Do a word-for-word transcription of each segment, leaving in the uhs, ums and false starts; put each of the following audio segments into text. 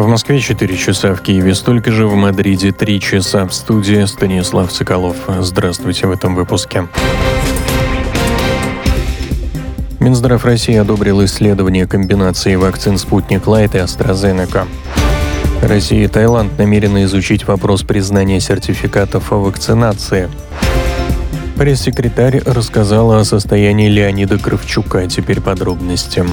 В Москве четыре часа, в Киеве столько же, в Мадриде три часа. В студии Станислав Соколов. Здравствуйте в этом выпуске. Минздрав России одобрил исследование комбинации вакцин «Спутник Лайт» и «AstraZeneca». Россия и Таиланд намерены изучить вопрос признания сертификатов о вакцинации. Пресс-секретарь рассказала о состоянии Леонида Кравчука. Теперь подробности.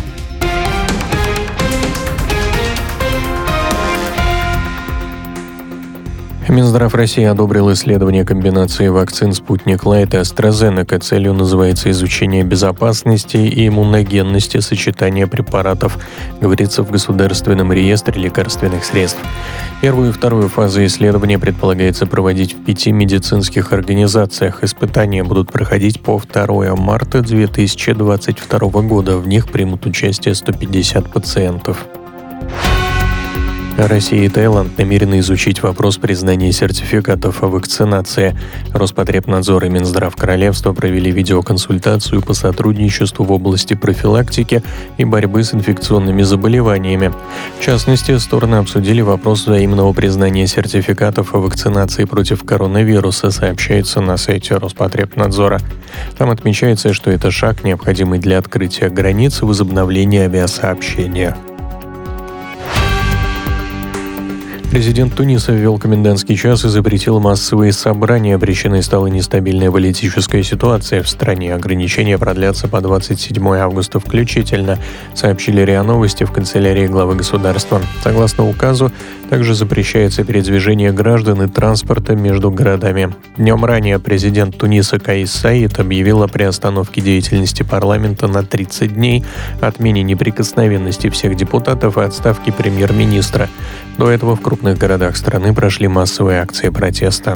Минздрав России одобрил исследование комбинации вакцин «Спутник Лайт» и AstraZeneca. Целью называется изучение безопасности и иммуногенности сочетания препаратов, говорится в Государственном реестре лекарственных средств. Первую и вторую фазы исследования предполагается проводить в пяти медицинских организациях. Испытания будут проходить по второго марта две тысячи двадцать второго года. В них примут участие сто пятьдесят пациентов. Россия и Таиланд намерены изучить вопрос признания сертификатов о вакцинации. Роспотребнадзор и Минздрав Королевства провели видеоконсультацию по сотрудничеству в области профилактики и борьбы с инфекционными заболеваниями. В частности, стороны обсудили вопрос взаимного признания сертификатов о вакцинации против коронавируса, сообщается на сайте Роспотребнадзора. Там отмечается, что это шаг, необходимый для открытия границ и возобновления авиасообщения. Президент Туниса ввел комендантский час и запретил массовые собрания. Причиной стала нестабильная политическая ситуация в стране. Ограничения продлятся по двадцать седьмого августа включительно, сообщили РИА Новости в канцелярии главы государства. Согласно указу, также запрещается передвижение граждан и транспорта между городами. Днем ранее президент Туниса Каис Саид объявил о приостановке деятельности парламента на тридцать дней, отмене неприкосновенности всех депутатов и отставке премьер-министра. До этого в крупных городах страны прошли массовые акции протеста.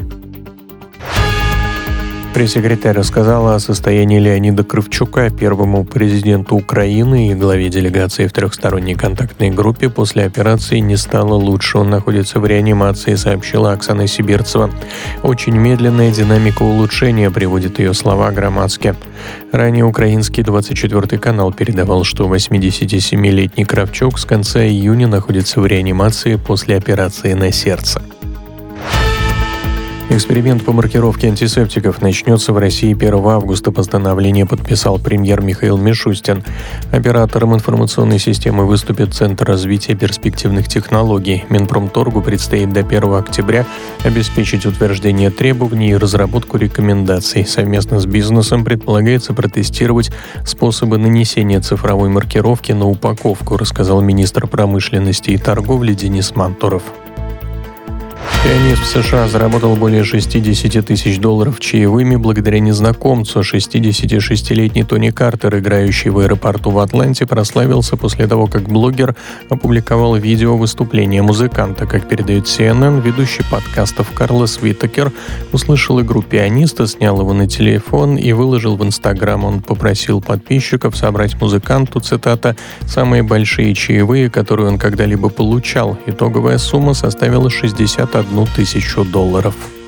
Пресс-секретарь рассказала о состоянии Леонида Кравчука, первому президенту Украины и главе делегации в трехсторонней контактной группе. После операции не стало лучше. Он находится в реанимации, сообщила Оксана Сибирцева. Очень медленная динамика улучшения, приводит ее слова Громадски. Ранее украинский двадцать четвёртый канал передавал, что восьмидесятисемилетний Кравчук с конца июня находится в реанимации после операции на сердце. Эксперимент по маркировке антисептиков начнется в России первого августа. Постановление подписал премьер Михаил Мишустин. Оператором информационной системы выступит Центр развития перспективных технологий. Минпромторгу предстоит до первого октября обеспечить утверждение требований и разработку рекомендаций. Совместно с бизнесом предполагается протестировать способы нанесения цифровой маркировки на упаковку, рассказал министр промышленности и торговли Денис Мантуров. Пианист в США заработал более шестьдесят тысяч долларов чаевыми благодаря незнакомцу. шестидесятишестилетний Тони Картер, играющий в аэропорту в Атланте, прославился после того, как блогер опубликовал видео выступления музыканта. Как передает си эн эн, ведущий подкастов Карлос Уитакер услышал игру пианиста, снял его на телефон и выложил в Инстаграм. Он попросил подписчиков собрать музыканту, цитата, «самые большие чаевые, которые он когда-либо получал». Итоговая сумма составила шестьдесят одну тысячу долларов.